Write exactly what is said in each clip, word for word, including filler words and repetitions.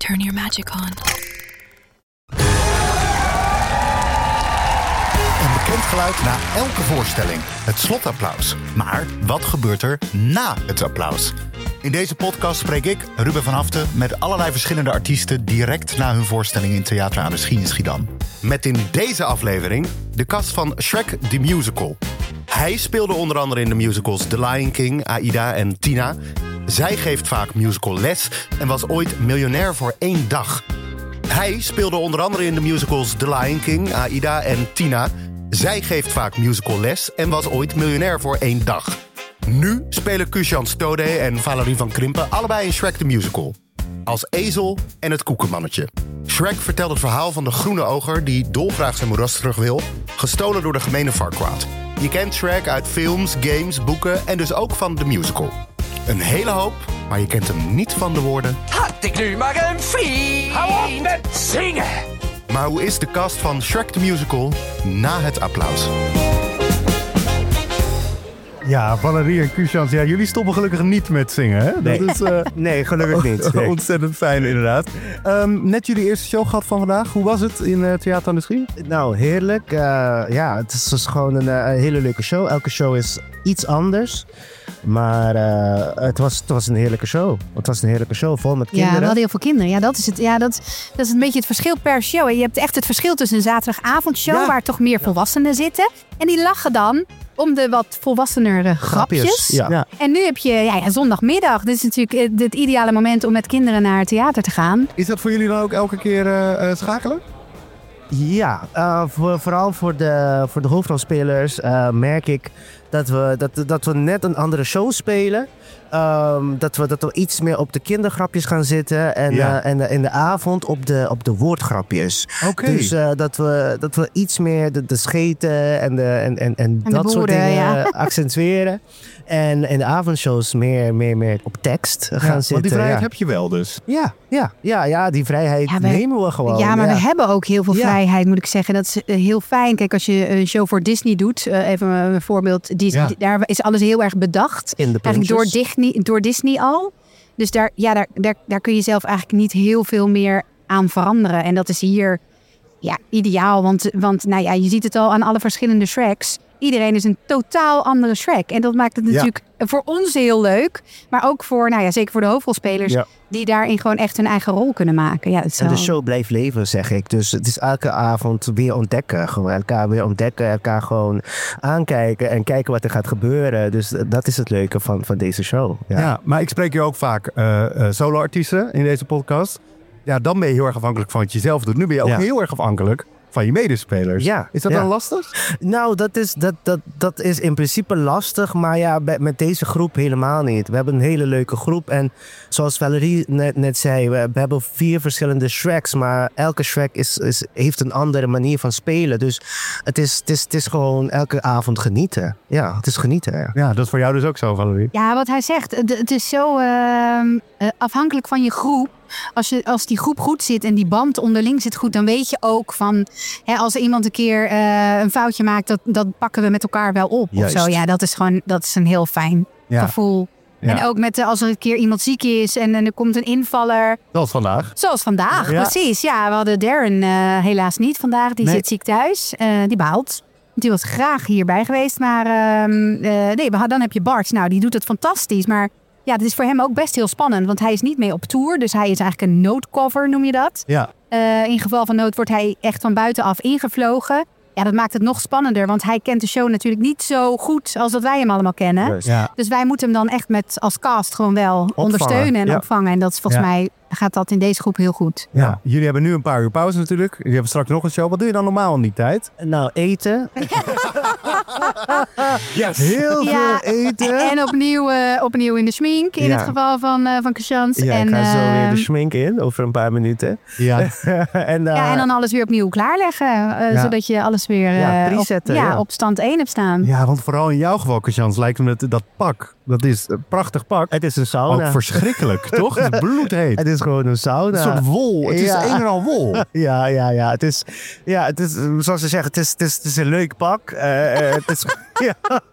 Turn your magic on. Een bekend geluid na elke voorstelling. Het slotapplaus. Maar wat gebeurt er na het applaus? In deze podcast spreek ik, Ruben van Haften, met allerlei verschillende artiesten direct na hun voorstelling in Theater aan de Schie in Schiedam. Met in deze aflevering de cast van Shrek the Musical. Hij speelde onder andere in de musicals The Lion King, Aida en Tina. Zij geeft vaak musical les en was ooit miljonair voor één dag. Hij speelde onder andere in de musicals The Lion King, Aida en Tina. Zij geeft vaak musical les en was ooit miljonair voor één dag. Nu spelen Kushan Stode en Valerie van Krimpen allebei in Shrek the Musical. Als ezel en het koekenmannetje. Shrek vertelt het verhaal van de groene oger die dolgraag zijn moeras terug wil, gestolen door de gemene Farquaad. Je kent Shrek uit films, games, boeken en dus ook van de musical. Een hele hoop, maar je kent hem niet van de woorden. Had ik nu maar een vriend. Hou op met zingen. Maar hoe is de cast van Shrek the Musical na het applaus? Ja, Valerie en Kushans, ja, jullie stoppen gelukkig niet met zingen, hè? Dat Nee, is, uh, nee gelukkig niet. Nee. Ontzettend fijn, inderdaad. Um, net jullie eerste show gehad van vandaag. Hoe was het in uh, Theater aan de Schie? Nou, heerlijk. Uh, ja, het is dus gewoon een, uh, een hele leuke show. Elke show is iets anders. Maar uh, het, was, het was een heerlijke show. Het was een heerlijke show, vol met kinderen. Ja, we hadden heel veel kinderen. Ja, dat is het. Ja, dat, dat is een beetje het verschil per show. Je hebt echt het verschil tussen een zaterdagavondshow, ja, waar toch meer volwassenen zitten. En die lachen dan om de wat volwassenere grapjes. grapjes. Ja. Ja. En nu heb je ja, ja, zondagmiddag. Dit is natuurlijk het ideale moment om met kinderen naar het theater te gaan. Is dat voor jullie dan ook elke keer uh, uh, schakelen? Ja, uh, voor, vooral voor de, voor de hoofdrolspelers uh, merk ik dat we, dat, dat we net een andere show spelen. Um, dat, we, dat we iets meer op de kindergrapjes gaan zitten en, ja. uh, en in de avond op de, op de woordgrapjes. Okay. Dus uh, dat, we, dat we iets meer de, de scheten en, de, en, en, en, en dat de soort boeren, dingen ja. accentueren. En in de avondshows meer, meer, meer op tekst gaan ja, zitten. Want die vrijheid ja. heb je wel dus. Ja, ja, ja, ja die vrijheid ja, we, nemen we gewoon. Ja, maar ja. we hebben ook heel veel ja. vrijheid, moet ik zeggen. Dat is uh, heel fijn. Kijk, als je een show voor Disney doet, uh, even een voorbeeld. Die, ja. Daar is alles heel erg bedacht. In de eigenlijk door Disney, door Disney al. Dus daar, ja, daar, daar, daar kun je zelf eigenlijk niet heel veel meer aan veranderen. En dat is hier ja, ideaal. Want, want nou ja, je ziet het al aan alle verschillende Shreks. Iedereen is een totaal andere Shrek. En dat maakt het natuurlijk ja. voor ons heel leuk. Maar ook voor, nou ja, zeker voor de hoofdrolspelers. Ja. Die daarin gewoon echt hun eigen rol kunnen maken. Ja, en de show blijft leven, zeg ik. Dus het is elke avond weer ontdekken. Gewoon elkaar weer ontdekken. Elkaar gewoon aankijken. En kijken wat er gaat gebeuren. Dus dat is het leuke van, van deze show. Ja, ja, maar ik spreek je ook vaak uh, uh, solo-artiesten in deze podcast. Ja, dan ben je heel erg afhankelijk van wat je zelf doet. Nu ben je ook ja. heel erg afhankelijk van je medespelers. Ja, is dat ja. dan lastig? Nou, dat is, dat, dat, dat is in principe lastig. Maar ja, met deze groep helemaal niet. We hebben een hele leuke groep. En zoals Valerie net, net zei, we, we hebben vier verschillende Shreks. Maar elke Shrek is, is, heeft een andere manier van spelen. Dus het is, het is, het is gewoon elke avond genieten. Ja, het is genieten. Ja, ja dat is voor jou dus ook zo, Valerie. Ja, wat hij zegt. Het is zo uh, afhankelijk van je groep. Als, je, als die groep goed zit en die band onderling zit goed, dan weet je ook van, hè, als er iemand een keer uh, een foutje maakt, dat, dat pakken we met elkaar wel op. Of zo. Ja, dat is gewoon, dat is een heel fijn ja. gevoel. Ja. En ook met de, als er een keer iemand ziek is en, en er komt een invaller. Zoals vandaag. Zoals vandaag, ja. precies. Ja, we hadden Darren uh, helaas niet vandaag. Die nee. zit ziek thuis. Uh, die baalt. Die was graag hierbij geweest. Maar uh, uh, nee, dan heb je Bart. Nou, die doet het fantastisch. Maar ja, dat is voor hem ook best heel spannend. Want hij is niet mee op tour. Dus hij is eigenlijk een noodcover, noem je dat. Ja. Uh, in geval van nood wordt hij echt van buitenaf ingevlogen. Ja, dat maakt het nog spannender. Want hij kent de show natuurlijk niet zo goed als dat wij hem allemaal kennen. Ja. Dus wij moeten hem dan echt met als cast gewoon wel opvangen. ondersteunen en ja. opvangen. En dat is volgens ja. mij gaat dat in deze groep heel goed. Ja. Ja. Jullie hebben nu een paar uur pauze natuurlijk. Jullie hebben straks nog een show. Wat doe je dan normaal in die tijd? Nou, eten. yes. Heel ja, veel eten. En opnieuw, uh, opnieuw in de schmink. In ja. het geval van, uh, van Kushans. Ja, en, ik ga zo uh, weer de schmink in over een paar minuten. Ja. en, uh, ja, en dan alles weer opnieuw klaarleggen. Uh, ja. Zodat je alles weer uh, ja, presetten, op, ja, ja. op stand één hebt staan. Ja, want vooral in jouw geval, Kushans, lijkt me het, dat pak Dat is een prachtig pak. Het is een sauna. Ook verschrikkelijk, toch? Het is bloedheet. Het is gewoon een sauna. Een soort wol. Het Ja. is een en al wol. Ja, ja, ja. Het is, ja, het is, zoals ze zeggen, het is, het is, het is een leuk pak. Uh, uh, het is, ja.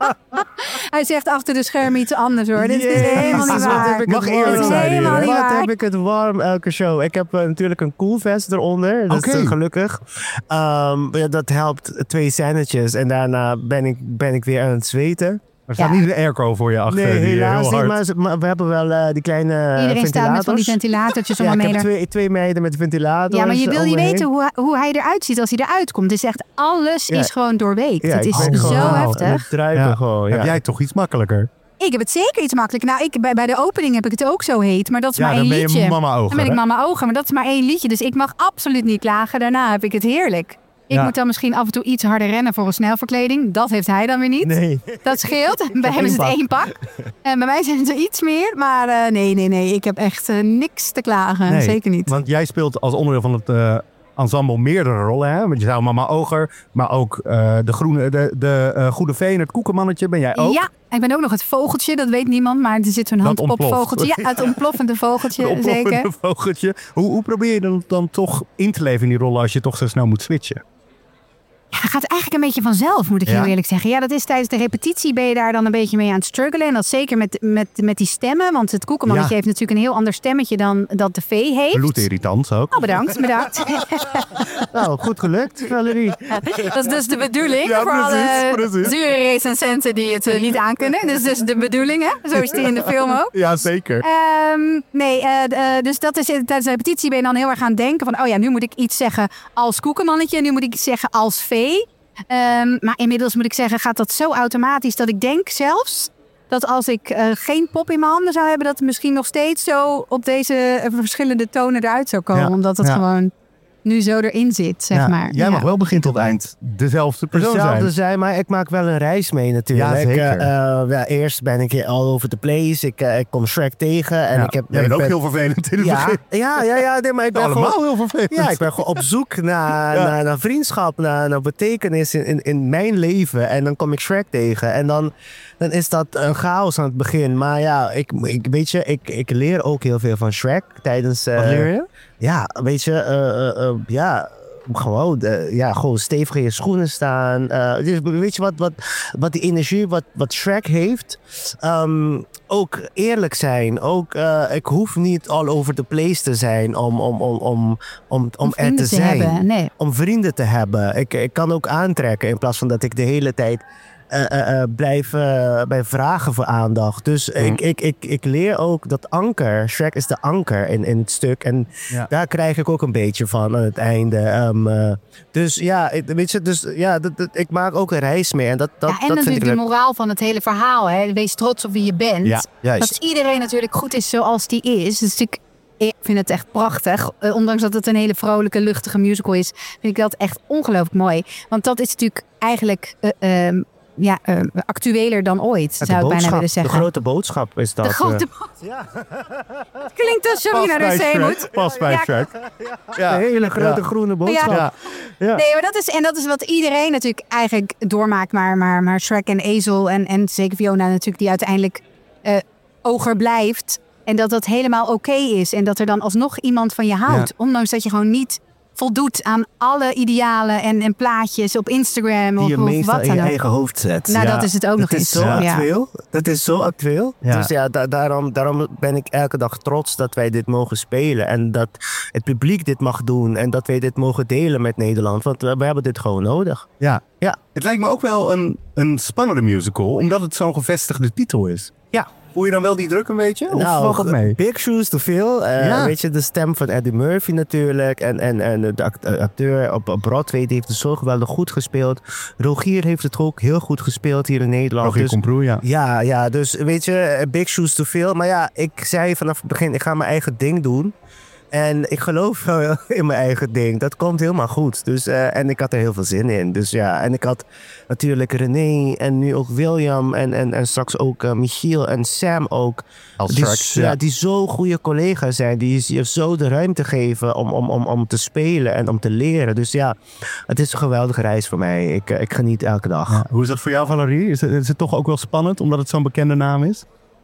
Hij zegt achter de schermen iets anders hoor. Dit is helemaal niet Jezus, wat waar. heb ik Mag het eerlijk warm. zijn hier, Helemaal hè? niet Wat waar. heb ik het warm elke show. Ik heb uh, natuurlijk een koelvest eronder. Dat Oké. is uh, gelukkig. Um, ja, dat helpt twee zinnetjes. En daarna ben ik, ben ik weer aan het zweten. Er staat Ja. niet een airco voor je achter. Nee, die helaas heel niet. hard... Maar, ze- maar we hebben wel uh, die kleine uh, Iedereen staat met van die ventilators. ventilatortjes om Ja, hem ik heb heen. twee, twee meiden met ventilators. Ja, maar je wil om niet me heen. weten hoe, hoe hij eruit ziet als hij eruit komt. Het is echt, alles Ja. is gewoon doorweekt. Ja, het ik is ben zo gewoon heftig. aan het druipen Ja. gewoon. Ja. Heb jij toch iets makkelijker? Ik heb het zeker iets makkelijk. Nou, ik, bij, bij de opening heb ik het ook zo heet. Maar dat is Ja, maar dan één ben je liedje. mama ogen, Dan ben ik hè? mama ogen. Maar dat is maar één liedje. Dus ik mag absoluut niet klagen. Daarna heb ik het heerlijk. Ik Ja. moet dan misschien af en toe iets harder rennen voor een snelverkleding. Dat heeft hij dan weer niet. Nee. Dat scheelt. Bij hem is het één pak. één pak. En bij mij zijn het er iets meer. Maar uh, nee, nee, nee. Ik heb echt uh, niks te klagen. Nee, Zeker niet. Want jij speelt als onderdeel van het uh, ensemble meerdere rollen. Hè? Want je zou Mama Oger, maar ook uh, de, groene, de, de uh, Goede Veen, het koekenmannetje ben jij ook. Ja, ik ben ook nog het vogeltje. Dat weet niemand. Maar er zit zo'n Dat handpopvogeltje. ontploft. Ja, het ontploffende vogeltje. Een oploppende Zeker. vogeltje. Hoe, hoe probeer je dan, dan toch in te leven in die rollen als je toch zo snel moet switchen? Ja, dat gaat eigenlijk een beetje vanzelf, moet ik Ja? heel eerlijk zeggen. Ja, dat is tijdens de repetitie ben je daar dan een beetje mee aan het struggelen. En dat zeker met, met, met die stemmen. Want het koekenmannetje Ja. heeft natuurlijk een heel ander stemmetje dan dat de vee heeft. Bloedirritant ook. Oh, bedankt, bedankt. Nou, goed gelukt, Valerie. Dat is dus de bedoeling Ja, voor precies, alle precies. zure recensenten die het uh, niet aankunnen. Dat is dus de bedoeling, hè? Zo is die in de film ook. Ja, zeker. Um, nee, uh, uh, dus dat is tijdens de repetitie ben je dan heel erg aan het denken van, oh ja, nu moet ik iets zeggen als koekenmannetje, nu moet ik iets zeggen als vee. Um, maar inmiddels moet ik zeggen, gaat dat zo automatisch dat ik denk zelfs dat als ik uh, geen pop in mijn handen zou hebben, dat het misschien nog steeds zo op deze uh, verschillende tonen eruit zou komen. Ja, Omdat het ja. gewoon nu zo erin zit, zeg Ja, maar. Jij Ja. mag wel begin tot eind dezelfde persoon Hetzelfde zijn. zijn, maar ik maak wel een reis mee natuurlijk. Ja, zeker. Ik, uh, uh, ja, eerst ben ik all over the place. Ik, uh, ik kom Shrek tegen. En Ja, ik heb, jij bent ik ook ben- heel vervelend in het ja, begin. ja, ja, ja, nee, maar ik ben Allemaal gewoon... heel vervelend. Ja, ik ben gewoon op zoek naar, Ja. naar, naar vriendschap, naar, naar betekenis in, in, in mijn leven. En dan kom ik Shrek tegen. En dan, dan is dat een chaos aan het begin. Maar ja, ik, ik, weet je, ik, ik leer ook heel veel van Shrek tijdens... uh, Wat leer je? Ja, weet je, uh, uh, uh, ja... Gewoon, uh, ja, gewoon stevig in je schoenen staan. Uh, dus weet je wat, wat, wat die energie, wat, wat Shrek heeft? Um, ook eerlijk zijn. Ook, uh, ik hoef niet all over the place te zijn om, om, om, om, om, om er vrienden te zijn. hebben, nee. Om vrienden te hebben. Ik, ik kan ook aantrekken in plaats van dat ik de hele tijd uh, uh, uh, blijf, uh, blijf vragen voor aandacht. Dus Mm. ik, ik, ik, ik leer ook dat anker. Shrek is de anker in, in het stuk. En Ja. daar krijg ik ook een beetje van aan het einde. Um, uh, dus ja, ik- weet je, dus, ja dat, dat, ik maak ook een reis mee. En dat, dat, Ja, en dat vind ik natuurlijk de leuk. moraal van het hele verhaal. Hè. Wees trots op wie je bent. Ja, juist. Dat iedereen natuurlijk goed is zoals die is. Dus ik, ik vind het echt prachtig. Uh, ondanks dat het een hele vrolijke, luchtige musical is, vind ik dat echt ongelooflijk mooi. Want dat is natuurlijk eigenlijk uh, um, ja, uh, actueler dan ooit, De zou ik bijna boodschap, willen zeggen. De grote boodschap is dat. De grote uh, boodschap. Het klinkt alsof je naar de bij zee Shrek. moet. Pas bij Ja. Shrek. Ja. Een hele grote Ja. groene boodschap. Ja. Ja. Nee, maar dat is, en dat is wat iedereen natuurlijk eigenlijk doormaakt. Maar, maar, maar Shrek en Ezel en, en zeker Fiona natuurlijk, die uiteindelijk uh, oger blijft. En dat dat helemaal oké okay is. En dat er dan alsnog iemand van je houdt. Ja. Ondanks dat je gewoon niet voldoet aan alle idealen en, en plaatjes op Instagram Die of, je of meestal wat in dan je ook. eigen hoofd zet. Nou, Ja. dat is het ook nog Dat eens. is zo Ja. actueel. Dat is zo actueel. Ja. Dus ja, da- daarom, daarom ben ik elke dag trots dat wij dit mogen spelen. En dat het publiek dit mag doen. En dat wij dit mogen delen met Nederland. Want we, we hebben dit gewoon nodig. Ja. Ja. Het lijkt me ook wel een, een spannende musical, omdat het zo'n gevestigde titel is. Ja. Voel je dan wel die druk een beetje? Of Nou, valt dat mee? Big Shoes to Fill. Uh, Ja. Weet je, de stem van Eddie Murphy natuurlijk. En, en, en de act- acteur op, op Broadway die heeft het zo geweldig goed gespeeld. Rogier heeft het ook heel goed gespeeld hier in Nederland. Rogier Dus- Comprou, ja. Ja, ja, dus weet je, Big Shoes to Fill. Maar ja, ik zei vanaf het begin, ik ga mijn eigen ding doen. En ik geloof wel in mijn eigen ding. Dat komt helemaal goed. Dus, uh, en ik had er heel veel zin in. Dus ja, en ik had natuurlijk René en nu ook William. En, en, en straks ook uh, Michiel en Sam ook. Als die, Shrek, s- ja. ja, die zo goede collega's zijn. Die je zo de ruimte geven om, om, om, om te spelen en om te leren. Dus ja, het is een geweldige reis voor mij. Ik, uh, ik geniet elke dag. Ja. Hoe is dat voor jou, Valerie? Is het, is het toch ook wel spannend, omdat het zo'n bekende naam is?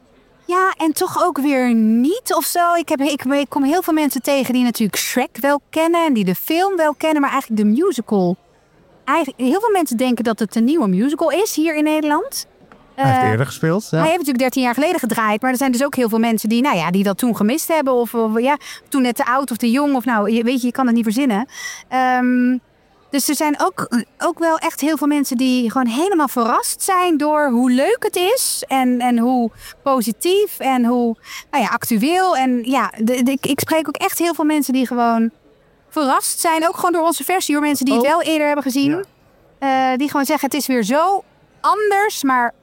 en toch ook weer niet of zo. Ik, heb, ik, ik kom heel veel mensen tegen die natuurlijk Shrek wel kennen en die de film wel kennen, maar eigenlijk de musical. Eigenlijk, heel veel mensen denken dat het een nieuwe musical is hier in Nederland. Hij heeft Uh, eerder gespeeld. Ja. Hij heeft natuurlijk dertien jaar geleden gedraaid. Maar er zijn dus ook heel veel mensen die, nou ja, die dat toen gemist hebben. Of, of ja, toen net te oud of te jong. Of nou, je, weet je, je kan het niet verzinnen. Um, dus er zijn ook, ook wel echt heel veel mensen die gewoon helemaal verrast zijn door hoe leuk het is. En, en hoe positief en hoe nou ja, actueel. En ja, de, de, ik, ik spreek ook echt heel veel mensen die gewoon verrast zijn. Ook gewoon door onze versie. Door mensen die het wel eerder hebben gezien. Ja. Uh, die gewoon zeggen, het is weer zo anders, maar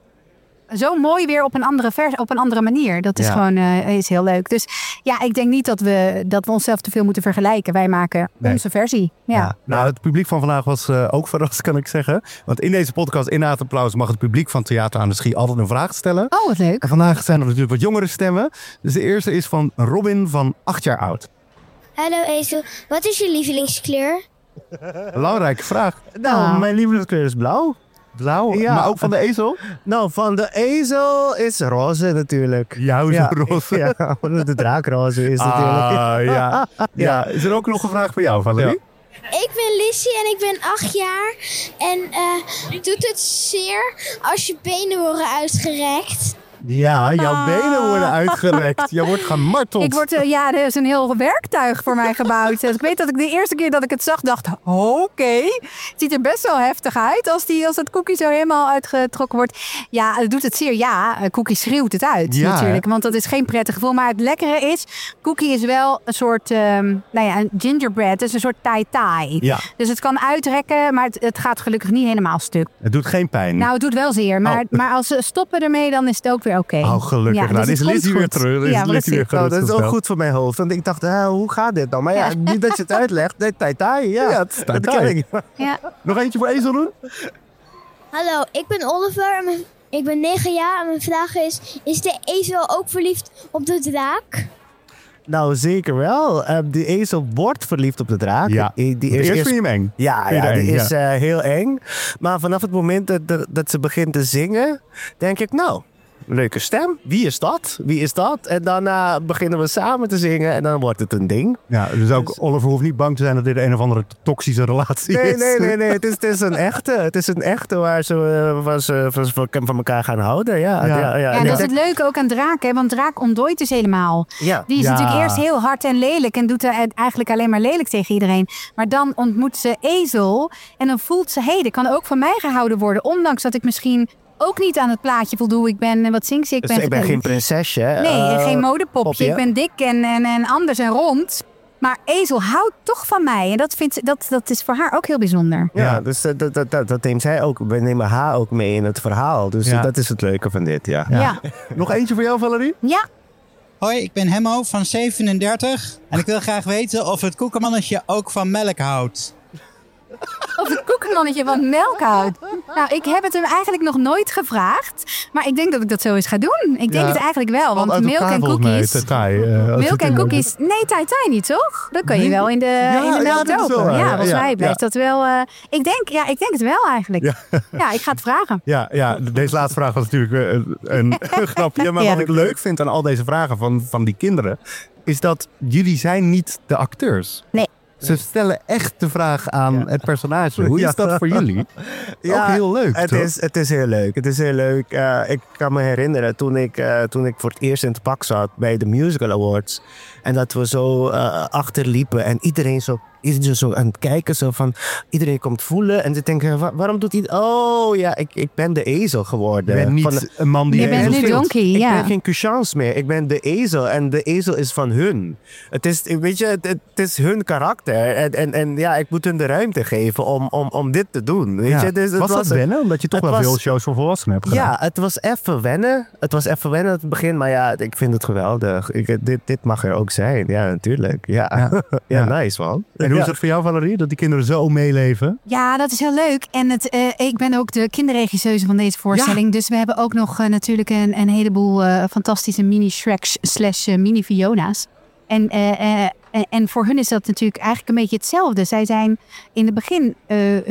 zo mooi weer op een andere vers, op een andere manier. Dat is ja. gewoon uh, is heel leuk. Dus ja, ik denk niet dat we, dat we onszelf te veel moeten vergelijken. Wij maken nee. onze versie. Ja. Ja. Nou, het publiek van vandaag was uh, ook verrast, kan ik zeggen. Want in deze podcast, in Na het Applaus, mag het publiek van Theater aan de Schie altijd een vraag stellen. Oh, wat leuk. En vandaag zijn er natuurlijk wat jongere stemmen. Dus de eerste is van Robin van acht jaar oud. Hallo Ezel, wat is je lievelingskleur? Belangrijke vraag. Nou, oh. mijn lievelingskleur is blauw. Blauw, ja. Maar ook van de ezel? Nou, van de ezel is roze natuurlijk. Jouw ja, roze? Ja, de draakroze is ah, natuurlijk. Ja. ja. Is er ook nog een vraag voor jou, Valerie? Ja. Ik ben Lissy en ik ben acht jaar. En uh, doet het zeer als je benen worden uitgerekt? Ja, jouw ah. benen worden uitgerekt. Je wordt gemarteld. Ik word, uh, ja, er is een heel werktuig voor mij gebouwd. Dus ik weet dat ik de eerste keer dat ik het zag dacht, oké. Okay. Het ziet er best wel heftig uit als, die, als het cookie zo helemaal uitgetrokken wordt. Ja, het doet het zeer. Ja, cookie schreeuwt het uit ja, natuurlijk. Want dat is geen prettig gevoel. Maar het lekkere is, cookie is wel een soort, um, nou ja, een gingerbread. Het is een soort tai-tai. Ja. Dus het kan uitrekken, maar het, het gaat gelukkig niet helemaal stuk. Het doet geen pijn. Nou, het doet wel zeer. Maar, oh. maar als ze stoppen ermee, dan is het ook weer oké. Okay. Oh, gelukkig. Ja, nou, dus is Lizzie weer terug. Ja, weer oh, dat is ook goed voor mijn hoofd. Want ik dacht, ah, hoe gaat dit dan? Maar ja, nu dat je het uitlegt, nee, tai tai. Ja, ja het is tai tai. Ja. Nog eentje voor Ezel doen? Hallo, ik ben Oliver en mijn, ik ben negen jaar en mijn vraag is, is de ezel ook verliefd op de draak? Nou, zeker wel. Uh, de ezel wordt verliefd op de draak. Ja, die die is, eerst vind je hem eng. Ja, ja die eng, is ja. Uh, heel eng. Maar vanaf het moment dat, dat ze begint te zingen, denk ik, nou, leuke stem. Wie is dat? Wie is dat? En daarna uh, beginnen we samen te zingen en dan wordt het een ding. Ja, dus ook dus, Oliver hoeft niet bang te zijn dat dit een of andere toxische relatie nee, is. Nee, nee, nee. Het is, het is een echte. Het is een echte waar ze, uh, waar ze van, van elkaar gaan houden. Ja, ja. ja, ja. ja dat is het leuke ook aan draak. Hè? Want draak ontdooit dus helemaal. Ja. Die is ja. natuurlijk eerst heel hard en lelijk en doet eigenlijk alleen maar lelijk tegen iedereen. Maar dan ontmoet ze ezel en dan voelt ze, hé, hey, dit kan ook van mij gehouden worden. Ondanks dat ik misschien ook niet aan het plaatje voldoe. Ik ben, wat zingt ze? Ik dus ben, ik ben geen prinsesje. Nee, uh, geen modepopje. Popje. Ik ben dik en, en, en anders en rond. Maar ezel houdt toch van mij. En dat, vindt, dat, dat is voor haar ook heel bijzonder. Ja, ja. dus dat, dat, dat, dat neemt zij ook. We nemen haar ook mee in het verhaal. Dus ja. dat is het leuke van dit, ja. ja. ja. Nog eentje voor jou, Valerie? Ja. Hoi, ik ben Hemmo van zevenendertig. En ik wil graag weten of het koekenmannetje ook van melk houdt. Of het koekenmannetje van melk houdt. Nou, ik heb het hem eigenlijk nog nooit gevraagd. Maar ik denk dat ik dat zo eens ga doen. Ik denk ja, het eigenlijk wel. Want, want melk en cookies... Mij, tai, uh, melk en cookies... Nee, tai tai niet, toch? Dat kan nee. je wel in de, ja, in de melk ja, dopen. Ja, volgens mij blijft ja. dat wel... Uh, ik, denk, ja, ik denk het wel eigenlijk. Ja, ja ik ga het vragen. Ja, ja, deze laatste vraag was natuurlijk een, een, een grapje. Maar ja. wat ik leuk vind aan al deze vragen van, van die kinderen... is dat jullie zijn niet de acteurs. Nee. Ze stellen echt de vraag aan ja. het personage. Hoe is ja. dat voor jullie? Ja, ook heel leuk, het toch? Is, het is heel leuk. Het is heel leuk. Uh, ik kan me herinneren toen ik, uh, toen ik voor het eerst in het pak zat bij de Musical Awards. En dat we zo uh, achterliepen en iedereen zo... Iedereen zo aan het kijken, zo van iedereen komt voelen en ze denken, waar, waarom doet hij? Oh ja, ik, ik ben de ezel geworden. Je bent niet van, een man die je bent nu donkey, ik ja. ben geen Cuchance meer. Ik ben de ezel en de ezel is van hun. Het is, weet je, het, het is hun karakter en, en, en ja, ik moet hun de ruimte geven om, om, om dit te doen. Weet ja. je? Dus, was, was dat wennen? Omdat je toch wel was, veel shows voor volwassenen hebt gedaan. Ja, het was even wennen. Het was even wennen aan het begin, maar ja, ik vind het geweldig. Ik, dit, dit mag er ook zijn. Ja, natuurlijk. Ja, ja. ja, ja. Nice man. En hoe ja. is het voor jou, Valerie? Dat die kinderen zo meeleven. Ja, dat is heel leuk. En het, uh, ik ben ook de kinderregisseuse van deze voorstelling. Ja. Dus we hebben ook nog uh, natuurlijk een, een heleboel uh, fantastische mini-Shreks slash uh, mini-Fiona's. En, uh, uh, en voor hun is dat natuurlijk eigenlijk een beetje hetzelfde. Zij zijn in het begin uh,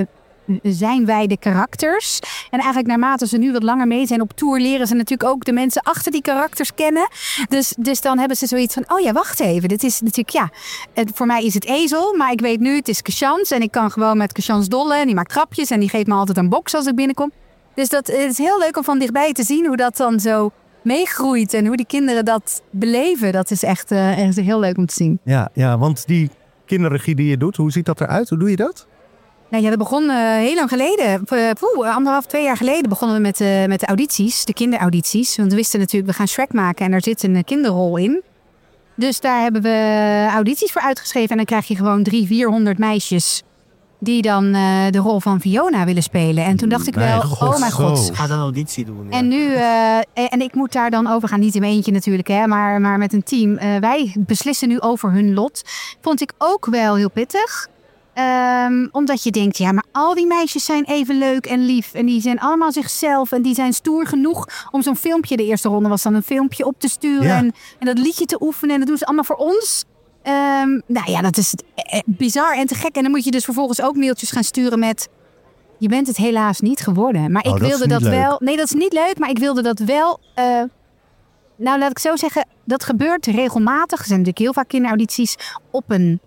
zijn wij de karakters. En eigenlijk naarmate ze nu wat langer mee zijn op tour, leren ze natuurlijk ook de mensen achter die karakters kennen. Dus, dus dan hebben ze zoiets van, oh ja, wacht even. Dit is natuurlijk, ja, het, voor mij is het Ezel, maar ik weet nu, het is Kashans. En ik kan gewoon met Kashans dollen. En die maakt grapjes en die geeft me altijd een box als ik binnenkom. Dus dat het is heel leuk om van dichtbij te zien hoe dat dan zo meegroeit. En hoe die kinderen dat beleven. Dat is echt, uh, echt heel leuk om te zien. Ja, ja, want die kinderregie die je doet, hoe ziet dat eruit? Hoe doe je dat? Nou ja, dat begon uh, heel lang geleden. Poeh, anderhalf, twee jaar geleden begonnen we met, uh, met de audities. De kinderaudities. Want we wisten natuurlijk, we gaan Shrek maken en daar zit een kinderrol in. Dus daar hebben we audities voor uitgeschreven. En dan krijg je gewoon drie, vierhonderd meisjes die dan uh, de rol van Fiona willen spelen. En toen dacht ik mijn wel, God, oh mijn god. Ga dan een auditie doen. Ja. En nu, uh, en ik moet daar dan over gaan. Niet in mijn eentje natuurlijk, hè, maar, maar met een team. Uh, wij beslissen nu over hun lot. Vond ik ook wel heel pittig. Um, omdat je denkt, ja, maar al die meisjes zijn even leuk en lief. En die zijn allemaal zichzelf. En die zijn stoer genoeg om zo'n filmpje, de eerste ronde was dan een filmpje op te sturen. Ja. En, en dat liedje te oefenen. En dat doen ze allemaal voor ons. Um, nou ja, dat is eh, bizar en te gek. En dan moet je dus vervolgens ook mailtjes gaan sturen met, je bent het helaas niet geworden. Maar Oh, ik dat wilde is dat niet leuk. wel. Nee, dat is niet leuk, maar ik wilde dat wel. Uh, nou, laat ik zo zeggen, dat gebeurt regelmatig. Er zijn natuurlijk heel vaak kinderaudities op een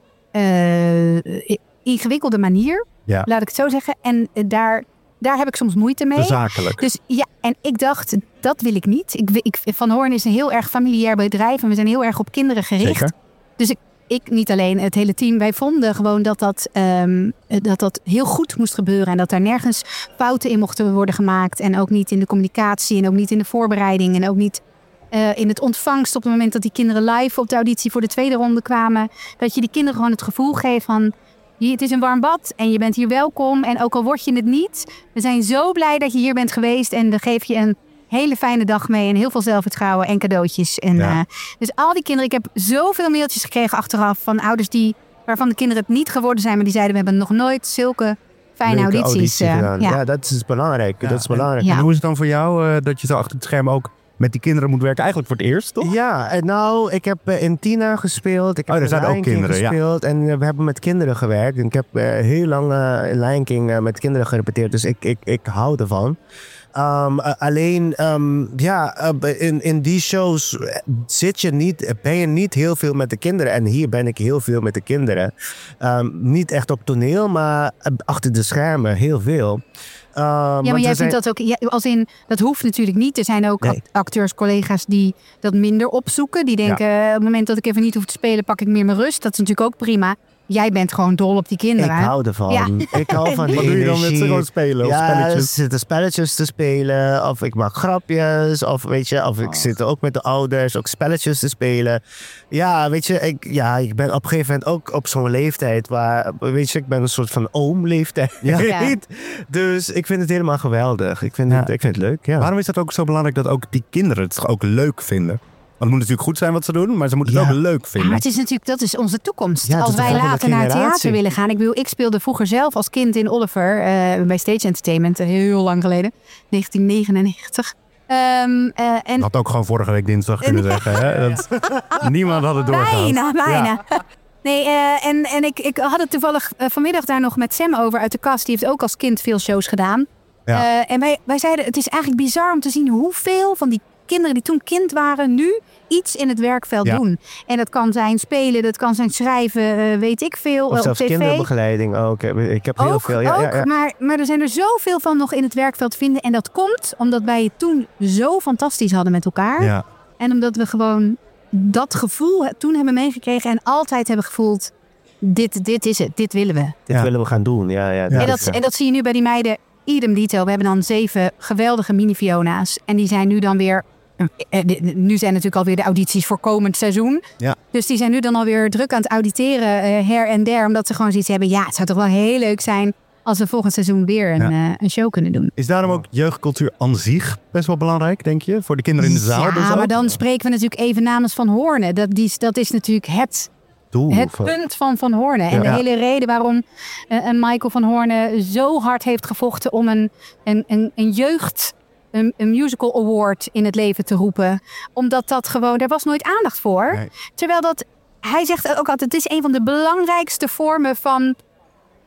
uh, ingewikkelde manier. Ja. Laat ik het zo zeggen. En uh, daar, daar heb ik soms moeite mee. Te zakelijk. Dus ja, en ik dacht, dat wil ik niet. Ik, ik, Van Hoorn is een heel erg familiair bedrijf en we zijn heel erg op kinderen gericht. Zeker. Dus ik, ik, niet alleen het hele team, wij vonden gewoon dat dat, um, dat dat heel goed moest gebeuren. En dat daar nergens fouten in mochten worden gemaakt. En ook niet in de communicatie en ook niet in de voorbereiding. En ook niet uh, in het ontvangst op het moment dat die kinderen live op de auditie voor de tweede ronde kwamen. Dat je die kinderen gewoon het gevoel geeft van, het is een warm bad en je bent hier welkom. En ook al word je het niet, we zijn zo blij dat je hier bent geweest. En dan geef je een hele fijne dag mee en heel veel zelfvertrouwen en cadeautjes. En, Ja. uh, dus al die kinderen, ik heb zoveel mailtjes gekregen achteraf van ouders die, waarvan de kinderen het niet geworden zijn, maar die zeiden we hebben nog nooit zulke fijne Leuke audities. auditie uh, gedaan. ja. Ja, dat is belangrijk. Ja, Dat is belangrijk. Ja. En hoe is het dan voor jou uh, dat je zo achter het scherm ook met die kinderen moet werken? Eigenlijk voor het eerst, toch? Ja, en nou, ik heb uh, in Tina gespeeld. Ik heb Oh, er in zijn ook Lion King kinderen, ja. gespeeld. En uh, we hebben met kinderen gewerkt. En ik heb uh, heel lang uh, in Lion King uh, met kinderen gerepeteerd. Dus ik, ik, ik hou ervan. Um, uh, alleen, um, ja, uh, in, in die shows zit je niet, ben je niet heel veel met de kinderen. En hier ben ik heel veel met de kinderen. Um, niet echt op toneel, maar achter de schermen heel veel. Um, Ja, maar jij vindt dat ook, ja, als in, dat hoeft natuurlijk niet. Er zijn ook Nee. acteurs, collega's die dat minder opzoeken. Die denken, uh, op het moment dat ik even niet hoef te spelen, pak ik meer mijn rust. Dat is natuurlijk ook prima. Jij bent gewoon dol op die kinderen. Ik hou ervan. Ja. Ik hou van die Wat doe je dan met ze energie. gewoon spelen? Of Ja, spelletjes? er zitten spelletjes te spelen. Of ik maak grapjes. Of weet je, of ik Oh. zit ook met de ouders ook spelletjes te spelen. Ja, weet je, ik, ja, ik ben op een gegeven moment ook op zo'n leeftijd waar, weet je, ik ben een soort van oom-leeftijd. Ja. Ja. Dus ik vind het helemaal geweldig. Ik vind, Ja. het, ik vind het leuk, ja. Waarom is het ook zo belangrijk dat ook die kinderen het ook leuk vinden? Want het moet natuurlijk goed zijn wat ze doen, maar ze moeten het Ja. ook leuk Ja, vinden. maar het is natuurlijk, dat is onze toekomst. Ja, het Als is de wij volgende later naar het generatie. theater willen gaan. Ik bedoel, ik speelde vroeger zelf als kind in Oliver uh, bij Stage Entertainment, uh, heel lang geleden, negentien negenennegentig. Um, uh, en Dat had ook gewoon vorige week dinsdag kunnen zeggen. Hè? Dat, niemand had het doorgaan. bijna, bijna. Ja. Nee, uh, en, en ik, ik had het toevallig uh, vanmiddag daar nog met Sam over uit de kast. Die heeft ook als kind veel shows gedaan. Ja. Uh, en wij, wij zeiden, het is eigenlijk bizar om te zien hoeveel van die kinderen die toen kind waren, nu iets in het werkveld Ja. doen. En dat kan zijn spelen, dat kan zijn schrijven, uh, weet ik veel, Of uh, op zelfs tv. kinderbegeleiding ook. Ik heb heel Ook, veel. Ja, ook ja, ja. Maar, maar er zijn er zoveel van nog in het werkveld te vinden. En dat komt omdat wij het toen zo fantastisch hadden met elkaar. Ja. En omdat we gewoon dat gevoel toen hebben meegekregen en altijd hebben gevoeld, dit, dit is het, dit willen we. Dit Ja. willen we gaan doen. Ja, ja, Ja. En, dat, is, uh, en dat zie je nu bij die meiden idem dito. We hebben dan zeven geweldige mini-Fiona's. En die zijn nu dan weer, eh, nu zijn natuurlijk alweer de audities voor komend seizoen. Ja. Dus die zijn nu dan alweer druk aan het auditeren, eh, her en der. Omdat ze gewoon zoiets hebben, ja, het zou toch wel heel leuk zijn als we volgend seizoen weer een, Ja. uh, een show kunnen doen. Is daarom ook jeugdcultuur aan zich best wel belangrijk, denk je? Voor de kinderen in de zaal Ja, dus ook? maar dan spreken we natuurlijk even namens Van Hoornen. Dat, die, dat is natuurlijk het, Doel het van- punt van Van Hoornen. En Ja. de hele reden waarom uh, een Michael van Hoornen zo hard heeft gevochten om een, een, een, een jeugd... Een, een musical award in het leven te roepen. Omdat dat gewoon... Er was nooit aandacht voor. Nee. Terwijl dat... Hij zegt ook altijd... Het is een van de belangrijkste vormen van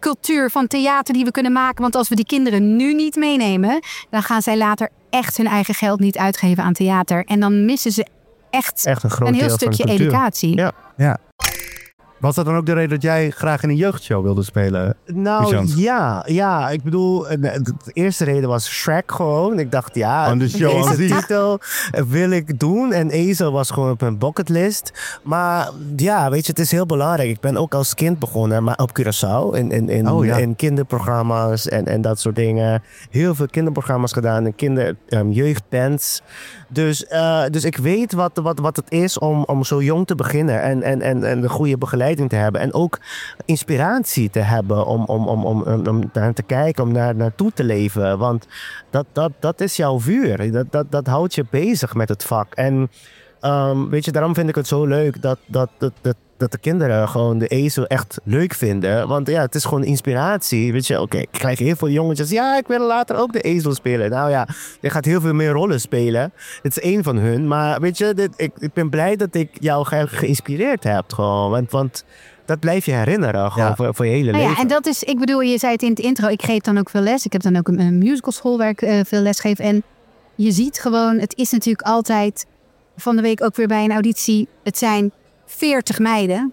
cultuur van theater die we kunnen maken. Want als we die kinderen nu niet meenemen, dan gaan zij later echt hun eigen geld niet uitgeven aan theater. En dan missen ze echt, echt een, groot een heel deel stukje van cultuur. educatie. Ja. Ja. Was dat dan ook de reden dat jij graag in een jeugdshow wilde spelen? Nou Michans? ja, ja, ik bedoel, de eerste reden was Shrek gewoon. Ik dacht, ja, On the show deze aan zich. titel wil ik doen. En Ezel was gewoon op mijn bucketlist. Maar ja, weet je, het is heel belangrijk. Ik ben ook als kind begonnen, maar op Curaçao. In, in, in, Oh, ja. in kinderprogramma's en, en dat soort dingen. Heel veel kinderprogramma's gedaan. En kinder, um, jeugdbands. Dus, uh, dus ik weet wat, wat, wat het is om, om zo jong te beginnen. En, en, en, en de goede begeleiding te hebben. En ook inspiratie te hebben om, om, om, om, om, om naar te kijken, om naar, naartoe te leven. Want dat, dat, dat is jouw vuur. Dat, dat, dat houdt je bezig met het vak. En um, weet je, daarom vind ik het zo leuk dat, dat, dat, dat, dat de kinderen gewoon de Ezel echt leuk vinden. Want ja, het is gewoon inspiratie. Weet je, oké, okay, ik krijg heel veel jongetjes. Ja, ik wil later ook de Ezel spelen. Nou ja, je gaat heel veel meer rollen spelen. Het is één van hun. Maar weet je, dit, ik, ik ben blij dat ik jou ge- geïnspireerd heb. Gewoon. Want, want dat blijf je herinneren gewoon Ja. voor, voor je hele Nou leven. ja, en dat is, ik bedoel, je zei het in het intro, ik geef dan ook veel les. Ik heb dan ook een, een musicalschool waar ik uh, veel les geef. En je ziet gewoon, het is natuurlijk altijd, van de week ook weer bij een auditie, het zijn veertig meiden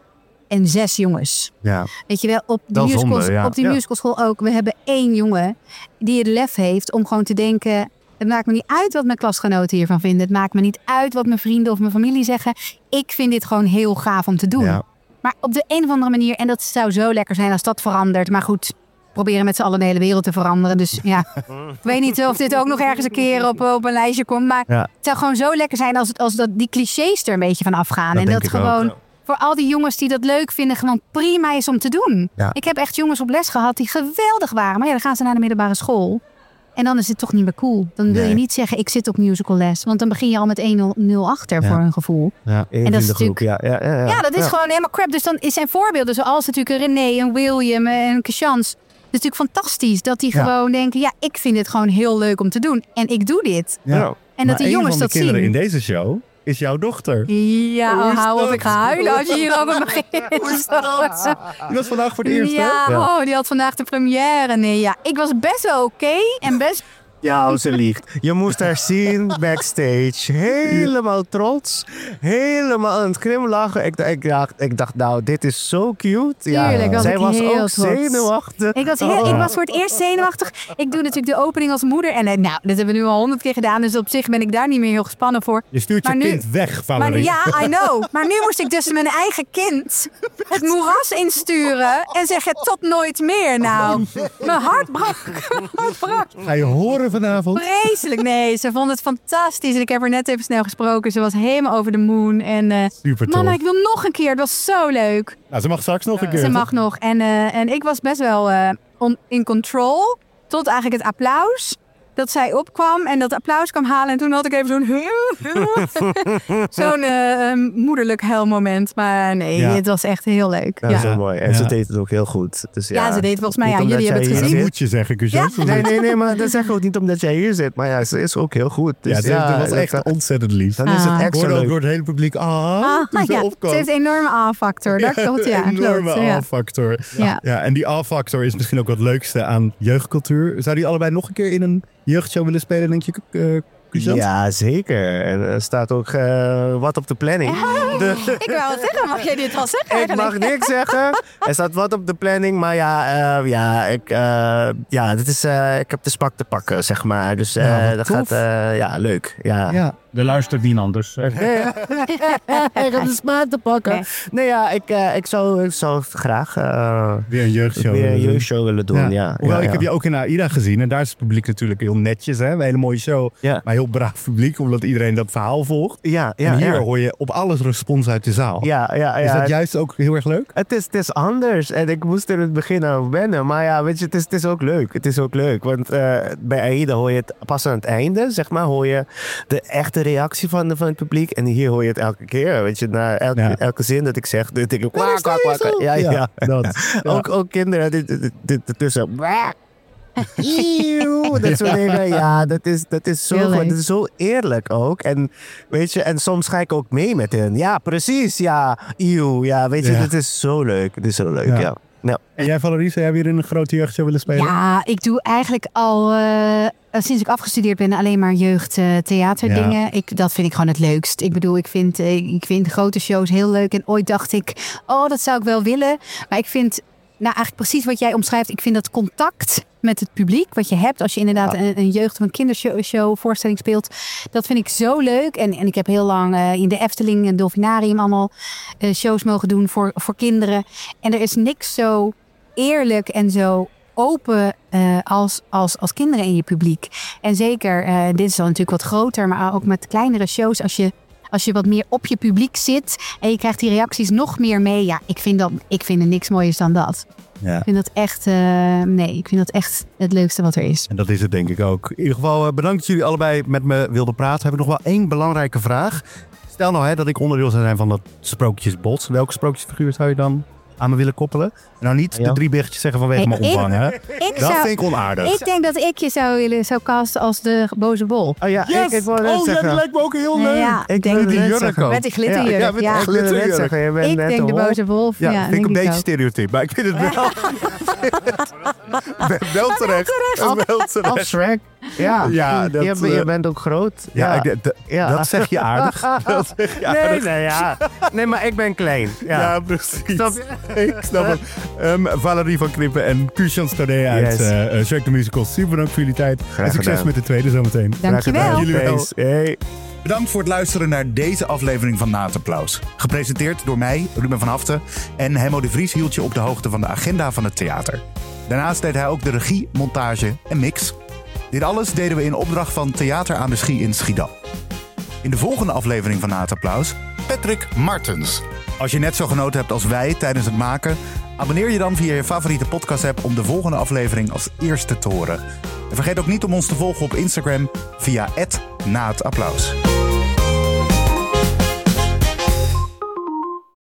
en zes jongens. Ja. Weet je wel, op die, Dat is musicals, zonde, ja. op die Ja. musicalschool ook. We hebben één jongen die het lef heeft om gewoon te denken, het maakt me niet uit wat mijn klasgenoten hiervan vinden. Het maakt me niet uit wat mijn vrienden of mijn familie zeggen. Ik vind dit gewoon heel gaaf om te doen. Ja. Maar op de een of andere manier, en dat zou zo lekker zijn als dat verandert. Maar goed, proberen met z'n allen de hele wereld te veranderen. Dus ja, ik weet niet of dit ook nog ergens een keer op, op een lijstje komt. Maar Ja. het zou gewoon zo lekker zijn als, het, als dat, die clichés er een beetje van afgaan. Dat en denk dat ik ook, gewoon ja. voor al die jongens die dat leuk vinden, gewoon prima is om te doen. Ja. Ik heb echt jongens op les gehad die geweldig waren. Maar ja, dan gaan ze naar de middelbare school. En dan is het toch niet meer cool. Dan wil Nee. je niet zeggen, ik zit op musical les. Want dan begin je al met één nul achter Ja. voor een gevoel. Ja. Eén en dat is vriendengroep, ja, ja, ja, ja. Ja, dat is gewoon helemaal crap. Dus dan zijn voorbeelden zoals natuurlijk een René, een William en een Kashans. Het is natuurlijk fantastisch dat die Ja. gewoon denken, ja, ik vind dit gewoon heel leuk om te doen. En ik doe dit. Ja. Ja. En Maar dat die een jongens van de dat kinderen zien. in deze show is jouw dochter. Ja, Hoe is hou op, dat? ik ga huilen als je hierover begint. Die was vandaag voor het eerst, Ja, hè? oh, die had vandaag de première. Nee, ja, ik was best wel oké en best... Ja, ze liegt. Je moest haar zien backstage. Helemaal trots. Helemaal aan het grimlachen. Ik, ik, dacht, ik dacht, nou, dit is zo cute. Ja, Tuurlijk was zij ik was heel ook trots. zenuwachtig. Ik was, heel, Oh. ik was voor het eerst zenuwachtig. Ik doe natuurlijk de opening als moeder. En eh, nou, dat hebben we nu al honderd keer gedaan. Dus op zich ben ik daar niet meer heel gespannen voor. Je stuurt je Maar nu- kind weg, Maar Valerie. ja, I know. Maar nu moest ik dus mijn eigen kind het moeras insturen en zeggen tot nooit meer. Nou, mijn hart brak. Mijn hart brak. Ga je horen vanavond? Vreselijk. Nee, ze vond het fantastisch. En ik heb haar net even snel gesproken. Ze was helemaal over de moon. En eh, Super tof. mama, ik wil nog een keer. Het was zo leuk. Nou, ze mag straks nog een keer. Ze mag nog. En, eh, en ik was best wel eh, on, in control. Tot eigenlijk het applaus. Dat zij opkwam en dat applaus kwam halen. En toen had ik even zo'n... zo'n eh, moederlijk huilmoment. Maar nee, Ja. het was echt heel leuk. Dat Ja, is wel mooi. En Ja. ze deed het ook heel goed. Dus ja, ja, ze deed volgens mij... Niet Ja, omdat jullie hebben jij het hier Ja, gezien. dat moet je zeggen, Kuzans. Nee, nee, nee, maar dat zeg ik ook niet omdat jij hier zit. Maar ja, ze is ook heel goed. Dus Ja, ze ja, dat was echt dat- ontzettend lief. Dan is het Ah. Ik extra hoorde ook leuk. door het hele publiek, ah, Ah, toen ze ja, opkwam. ze heeft een enorme A-factor. Dat klopt, ja. Een enorme klopt, ja. A-factor. Ja. Ja, en die A-factor is misschien ook wat leukste aan jeugdcultuur. Zou die allebei nog een keer in een jeugdshow willen spelen, denk je, uh, Kuzans? Ja, zeker. En er staat ook eh, wat op de planning. De- Ik wou wel zeggen, mag jij dit wel zeggen Ik mag eigenlijk? niks zeggen. Er staat wat op de planning. Maar ja, eh, ja, ik, eh, ja dit is, eh, ik heb de spak te pakken, zeg maar. Dus eh, Ja, wat dat tof. gaat, eh, ja, leuk. Ja. Ja. Er luistert niemand, dus... eh, Ik heb de spak te pakken. Nee. Nee, ja, ik, eh, ik, zou, ik zou graag eh, Weer een jeugdshow. weer een willen doen. jeugdshow willen doen. Ja. Hoewel, ja, ik heb ja. je ook in AIDA gezien. En daar is het publiek natuurlijk heel netjes. Hè? Een hele mooie show. Ja. Maar heel braaf publiek, omdat iedereen dat verhaal volgt. Ja, ja, en hier ja. hoor je op alles respons uit de zaal. Ja, ja, Is ja. dat juist ook heel erg leuk? Het is, het is anders en ik moest er in het begin aan wennen. Maar ja, weet je, het is, het is ook leuk. Het is ook leuk, want uh, bij AIDA hoor je het pas aan het einde, zeg maar, hoor je de echte reactie van, de, van het public. En hier hoor je het elke keer, weet je, na elke, Ja. elke zin dat ik zeg, dan denk ik, kwak, kwak, kwak. Ja, ja. Ja, dat. Ja. Ook, ook kinderen, dit, dit, dit, ertussen. Eeuw, dat soort dingen. Ja, dat is, dat is zo Heel goed. leuk. Dat is zo eerlijk ook. En weet je, en soms ga ik ook mee met hen. Ja, precies. Ja, eeuw. Ja, weet je, Ja. het is zo leuk. Het is zo leuk, Ja. ja. Nou. En jij, Valerie, zou jij weer in een grote jeugdshow willen spelen? Ja, ik doe eigenlijk al uh, sinds ik afgestudeerd ben alleen maar jeugdtheaterdingen. Uh, ja. Ik, dat vind ik gewoon het leukst. Ik bedoel, ik vind, uh, ik vind grote shows heel leuk. En ooit dacht ik, oh, dat zou ik wel willen. Maar ik vind, nou eigenlijk precies wat jij omschrijft. Ik vind dat contact met het publiek, wat je hebt als je inderdaad ja. een, een jeugd- of een kindershow voorstelling speelt. Dat vind ik zo leuk. En, en ik heb heel lang uh, in de Efteling en Dolfinarium allemaal uh, shows mogen doen voor, voor kinderen. En er is niks zo eerlijk en zo open uh, als, als, als kinderen in je publiek. En zeker, uh, dit is dan natuurlijk wat groter, maar ook met kleinere shows, als je Als je wat meer op je publiek zit en je krijgt die reacties nog meer mee. Ja, ik vind, dat, ik vind er niks mooiers dan dat. Ja. Ik vind dat echt, uh, nee, ik vind dat echt het leukste wat er is. En dat is het denk ik ook. In ieder geval uh, bedankt dat jullie allebei met me wilden praten. Heb ik nog wel één belangrijke vraag. Stel nou hè, dat ik onderdeel zou zijn van dat sprookjesbos. Welke sprookjesfiguur zou je dan aan me willen koppelen? En nou niet ja. de drie biggetjes zeggen vanwege hey, mijn omvang. Hè? Dat zou, vind ik onaardig. Ik denk dat ik je zou willen zou casten als de boze bol. Oh ja, yes! ik, ik oh ja, dat lijkt me ook heel leuk. Ja, ik denk die jurk ook. Met die glitterjurk. Ja, ja, met ja. glitterjurk. Ja. Ik denk de boze wolf. Ja, ja vind ik een beetje ook. stereotyp. Maar ik vind het wel... wel terecht. Wel terecht. Als Shrek. Ja, ja dat, je, je bent ook groot. Ja, ja. Ik, d- ja. Dat zeg je aardig. Dat zeg je aardig. Nee, nee, ja. nee, maar ik ben klein. Ja, ja precies. Snap je? Ik snap het. Um, Valerie van Krippen en Kuusjan Stodé uit yes. uh, Shrek the Musical. Super bedankt voor jullie tijd. Graag en succes gedaan. met de tweede zometeen. Dankjewel. Jullie wel. Hey. Bedankt voor het luisteren naar deze aflevering van Na het Applaus. Gepresenteerd door mij, Ruben van Haften. En Hemmo de Vries hield je op de hoogte van de agenda van het theater. Daarnaast deed hij ook de regie, montage en mix. Dit alles deden we in opdracht van Theater aan de Schie in Schiedam. In de volgende aflevering van Na het Applaus, Patrick Martens. Als je net zo genoten hebt als wij tijdens het maken, abonneer je dan via je favoriete podcast-app om de volgende aflevering als eerste te horen. En vergeet ook niet om ons te volgen op Instagram via at na het applaus.